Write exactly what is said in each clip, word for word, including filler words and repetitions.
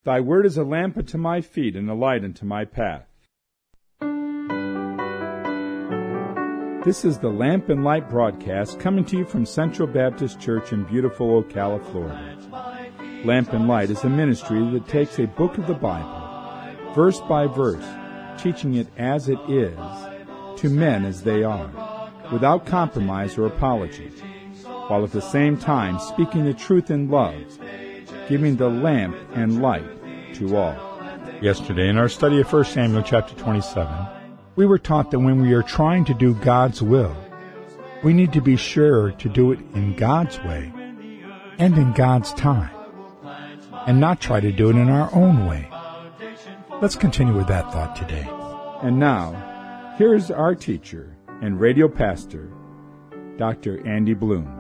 Thy word is a lamp unto my feet and a light unto my path. This is the Lamp and Light broadcast coming to you from Central Baptist Church in beautiful Ocala, Florida. Lamp and Light is a ministry that takes a book of the Bible, verse by verse, teaching it as it is, to men as they are, without compromise or apology, while at the same time speaking the truth in love, giving the lamp and light to all. Yesterday, in our study of First Samuel chapter twenty-seven, we were taught that when we are trying to do God's will, we need to be sure to do it in God's way and in God's time, and not try to do it in our own way. Let's continue with that thought today. And now, here's our teacher and radio pastor, Doctor Andy Bloom.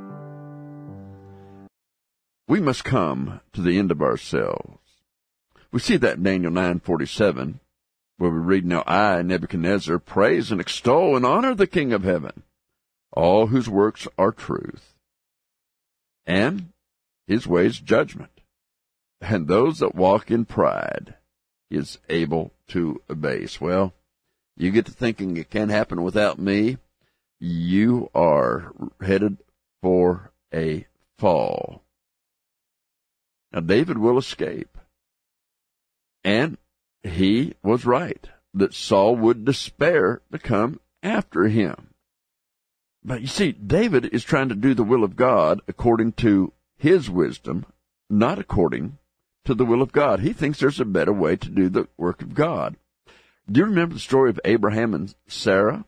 We must come to the end of ourselves. We see that in Daniel nine forty-seven, where we read, Now I, Nebuchadnezzar, praise and extol and honor the King of heaven, all whose works are truth, and his ways judgment, and those that walk in pride he is able to abase. Well, you get to thinking it can't happen without me, you are headed for a fall. Now, David will escape. And he was right, that Saul would despair to come after him. But you see, David is trying to do the will of God according to his wisdom, not according to the will of God. He thinks there's a better way to do the work of God. Do you remember the story of Abraham and Sarah?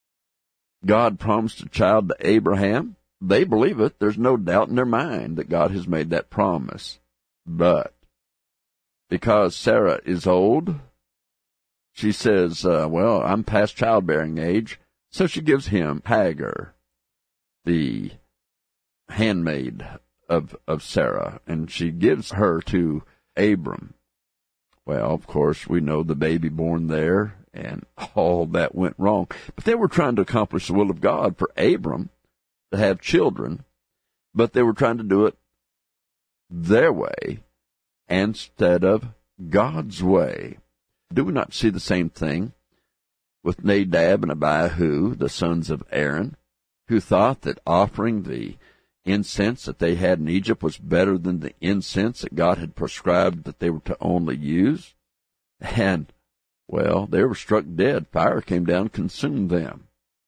God promised a child to Abraham. They believe it. There's no doubt in their mind that God has made that promise. But because Sarah is old, she says, uh, well, I'm past childbearing age, so she gives him Hagar, the handmaid of, of Sarah, and she gives her to Abram. Well, of course, we know the baby born there, and all that went wrong. But they were trying to accomplish the will of God for Abram to have children, but they were trying to do it their way instead of God's way. Do we not see the same thing with Nadab and Abihu, the sons of Aaron, who thought that offering the incense that they had in Egypt was better than the incense that God had prescribed that they were to only use? And, well, they were struck dead. Fire came down and consumed them.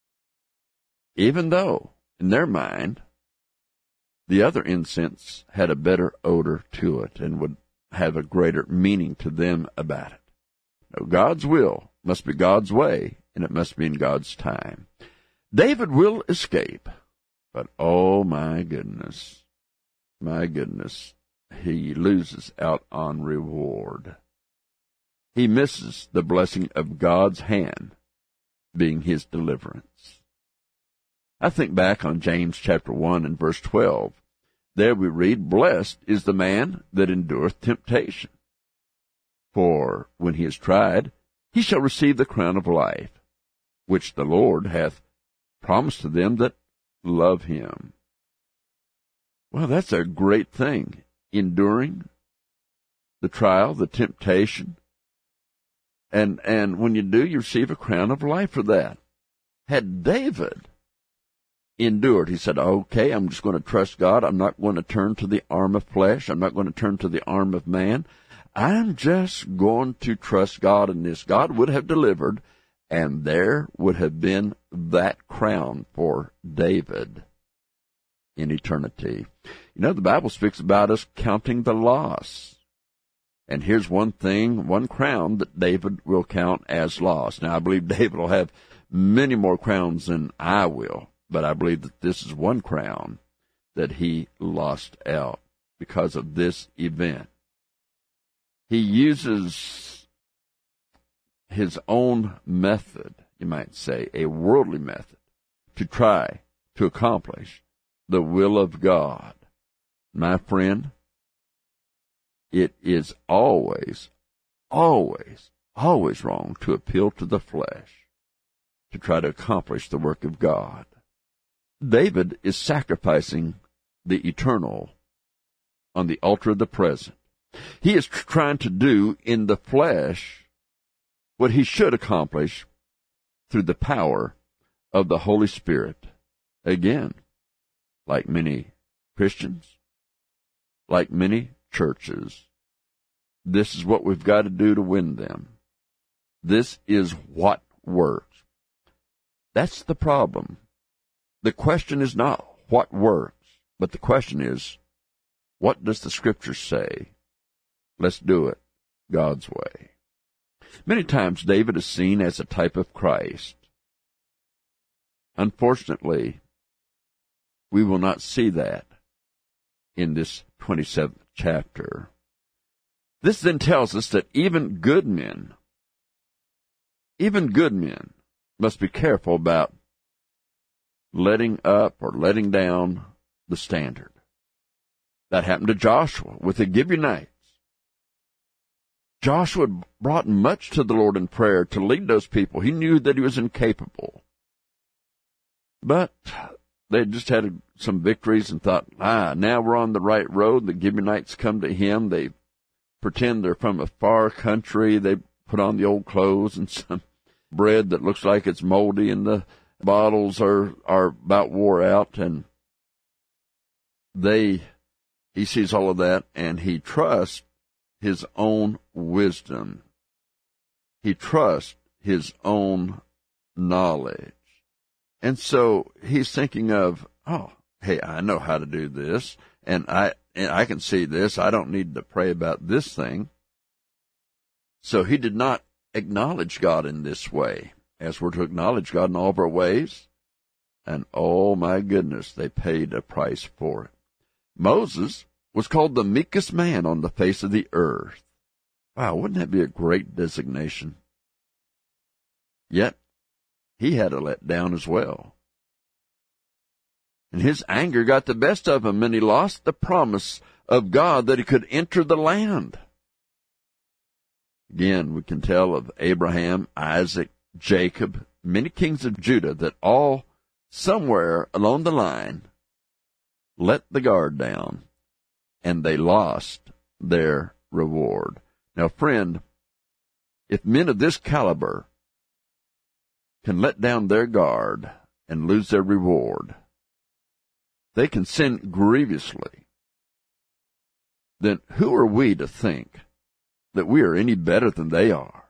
Even though, in their mind, the other incense had a better odor to it and would have a greater meaning to them about it. Now, God's will must be God's way, and it must be in God's time. David will escape, but oh my goodness, my goodness, he loses out on reward. He misses the blessing of God's hand being his deliverance. I think back on James chapter one and verse twelve. There we read, Blessed is the man that endureth temptation. For when he is tried, he shall receive the crown of life, which the Lord hath promised to them that love him. Well, that's a great thing, enduring the trial, the temptation. And, and when you do, you receive a crown of life for that. Had David endured, he said, okay, I'm just going to trust God. I'm not going to turn to the arm of flesh. I'm not going to turn to the arm of man. I'm just going to trust God in this. God would have delivered, and there would have been that crown for David in eternity. You know, the Bible speaks about us counting the loss. And here's one thing, one crown that David will count as loss. Now, I believe David will have many more crowns than I will. But I believe that this is one crown that he lost out because of this event. He uses his own method, you might say, a worldly method, to try to accomplish the will of God. My friend, it is always, always, always wrong to appeal to the flesh to try to accomplish the work of God. David is sacrificing the eternal on the altar of the present. He is trying to do in the flesh what he should accomplish through the power of the Holy Spirit. Again, like many Christians, like many churches, this is what we've got to do to win them. This is what works. That's the problem. The question is not what works, but the question is, what does the Scripture say? Let's do it God's way. Many times David is seen as a type of Christ. Unfortunately, we will not see that in this twenty-seventh chapter. This then tells us that even good men, even good men must be careful about letting up or letting down the standard. That happened to Joshua with the Gibeonites. Joshua brought much to the Lord in prayer to lead those people. He knew that he was incapable. But they just had some victories and thought, ah, now we're on the right road. The Gibeonites come to him. They pretend they're from a far country. They put on the old clothes and some bread that looks like it's moldy, and the bottles are, are about wore out. And they, he sees all of that, and he trusts his own wisdom. He trusts his own knowledge. And so he's thinking of, oh, hey, I know how to do this, and I and I can see this. I don't need to pray about this thing. So he did not acknowledge God in this way, as we're to acknowledge God in all of our ways. And oh my goodness, they paid a price for it. Moses was called the meekest man on the face of the earth. Wow, wouldn't that be a great designation? Yet, he had a let down as well. And his anger got the best of him, and he lost the promise of God that he could enter the land. Again, we can tell of Abraham, Isaac, Jacob, many kings of Judah, that all somewhere along the line let the guard down, and they lost their reward. Now, friend, if men of this caliber can let down their guard and lose their reward, they can sin grievously, then who are we to think that we are any better than they are?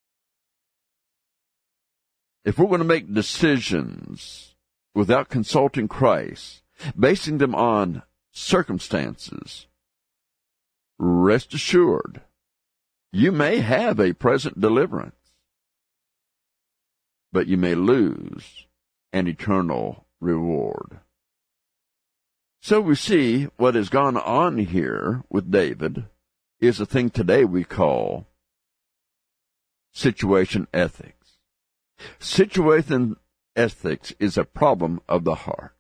If we're going to make decisions without consulting Christ, basing them on circumstances, rest assured, you may have a present deliverance, but you may lose an eternal reward. So we see what has gone on here with David is a thing today we call situation ethics. Situation ethics is a problem of the heart.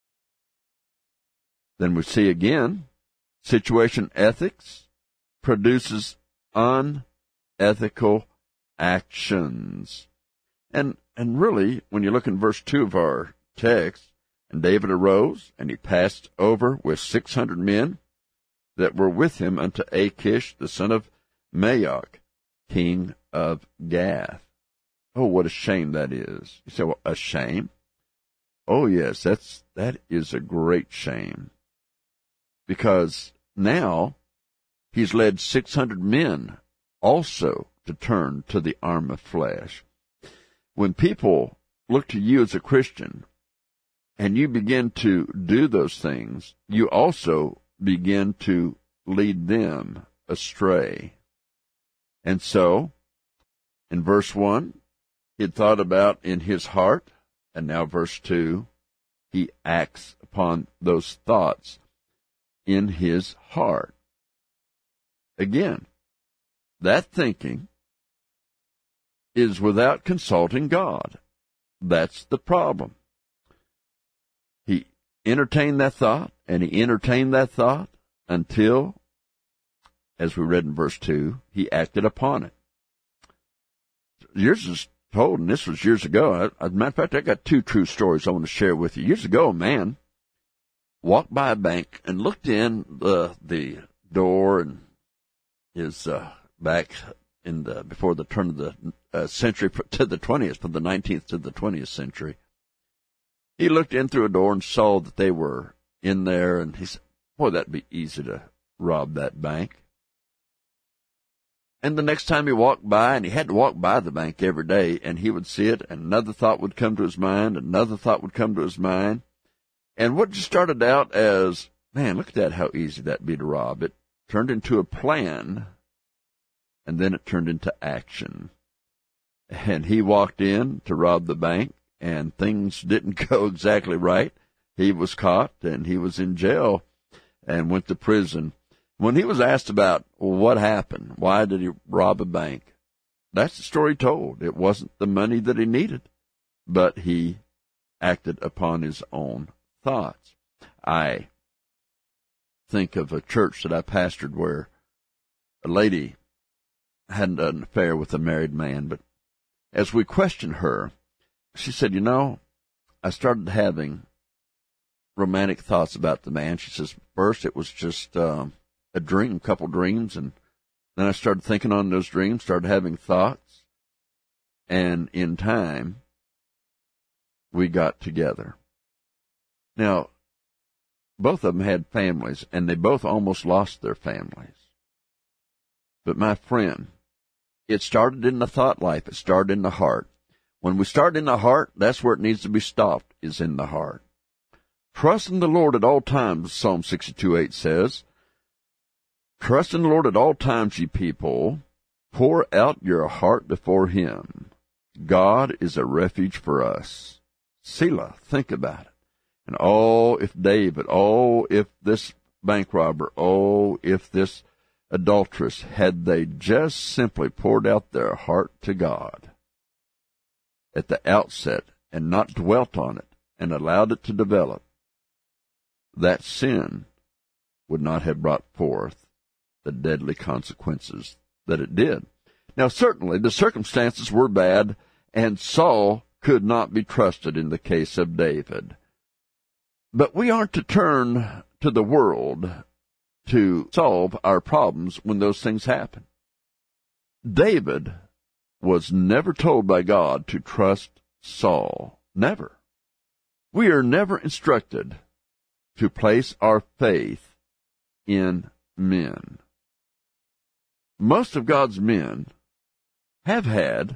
Then we see again, situation ethics produces unethical actions. And and really, when you look in verse two of our text, and David arose, and he passed over with six hundred men that were with him unto Achish, the son of Maoch, king of Gath. Oh, what a shame that is. You say, well, a shame? Oh, yes, that's that is a great shame. Because now he's led six hundred men also to turn to the arm of flesh. When people look to you as a Christian, and you begin to do those things, you also begin to lead them astray. And so, in verse one, he had thought about in his heart, and now verse two, he acts upon those thoughts in his heart. Again, that thinking is without consulting God. That's the problem. He entertained that thought, and he entertained that thought until, as we read in verse two, he acted upon it. Yours is told, and this was years ago. As a matter of fact, I got two true stories I want to share with you. Years ago, a man walked by a bank and looked in the, the door and is uh, back in the before the turn of the uh, century to the twentieth, from the nineteenth to the twentieth century. He looked in through a door and saw that they were in there, and he said, boy, that'd be easy to rob that bank. And the next time he walked by, and he had to walk by the bank every day, and he would see it, and another thought would come to his mind, another thought would come to his mind. And what just started out as, man, look at that, how easy that'd be to rob, it turned into a plan, and then it turned into action. And he walked in to rob the bank, and things didn't go exactly right. He was caught, and he was in jail and went to prison. When he was asked about, well, what happened, why did he rob a bank, that's the story told. It wasn't the money that he needed, but he acted upon his own thoughts. I think of a church that I pastored where a lady had an affair with a married man, but as we questioned her, she said, you know, I started having romantic thoughts about the man. She says, first it was just um, a dream, a couple dreams, and then I started thinking on those dreams, started having thoughts, and in time, we got together. Now, both of them had families, and they both almost lost their families. But my friend, it started in the thought life. It started in the heart. When we start in the heart, that's where it needs to be stopped, is in the heart. Trust in the Lord at all times, Psalm sixty-two eight says. Trust in the Lord at all times, ye people. Pour out your heart before him. God is a refuge for us. Selah, think about it. And oh, if David, oh, if this bank robber, oh, if this adulteress, had they just simply poured out their heart to God at the outset and not dwelt on it and allowed it to develop, that sin would not have brought forth the deadly consequences that it did. Now, certainly the circumstances were bad, and Saul could not be trusted in the case of David. But we aren't to turn to the world to solve our problems when those things happen. David was never told by God to trust Saul. Never. We are never instructed to place our faith in men. Most of God's men have had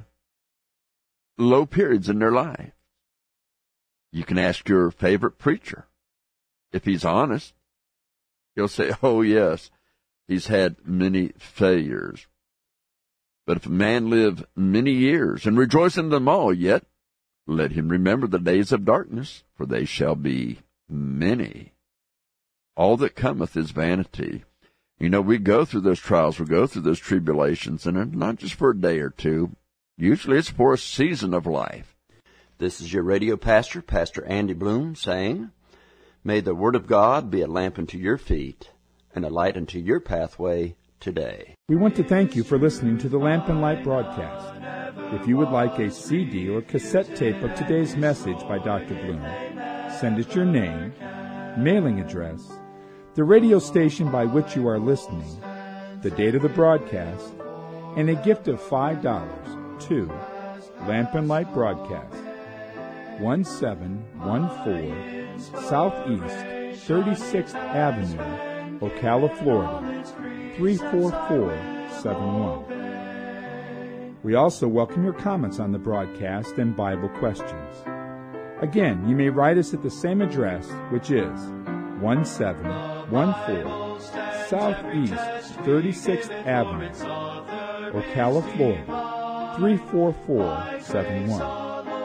low periods in their life. You can ask your favorite preacher. If he's honest, he'll say, oh, yes, he's had many failures. But if a man live many years and rejoice in them all, yet let him remember the days of darkness, for they shall be many. All that cometh is vanity. You know, we go through those trials, we go through those tribulations, and it's not just for a day or two. Usually it's for a season of life. This is your radio pastor, Pastor Andy Bloom, saying, may the Word of God be a lamp unto your feet and a light unto your pathway today. We want to thank you for listening to the Lamp and Light broadcast. If you would like a C D or cassette tape of today's message by Doctor Bloom, send us your name, mailing address, the radio station by which you are listening, the date of the broadcast, and a gift of five dollars to Lamp and Light Broadcast, one seven one four Southeast thirty-sixth Avenue, Ocala, Florida, three four four seven one. We also welcome your comments on the broadcast and Bible questions. Again, you may write us at the same address, which is one seven one four Southeast thirty-sixth Avenue, Ocala, Florida, three four four seven one.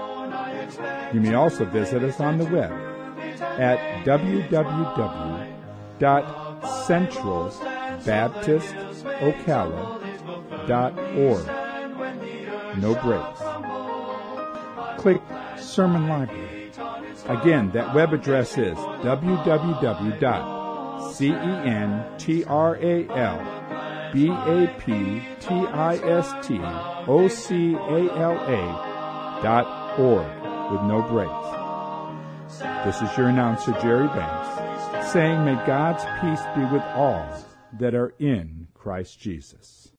You may also visit us on the web at w w w dot central baptist ocala dot org. No breaks. Click Sermon Library. Again, that web address is w w w dot central baptist ocala dot org with no breaks. This is your announcer, Jerry Banks, saying may God's peace be with all that are in Christ. Christ Jesus.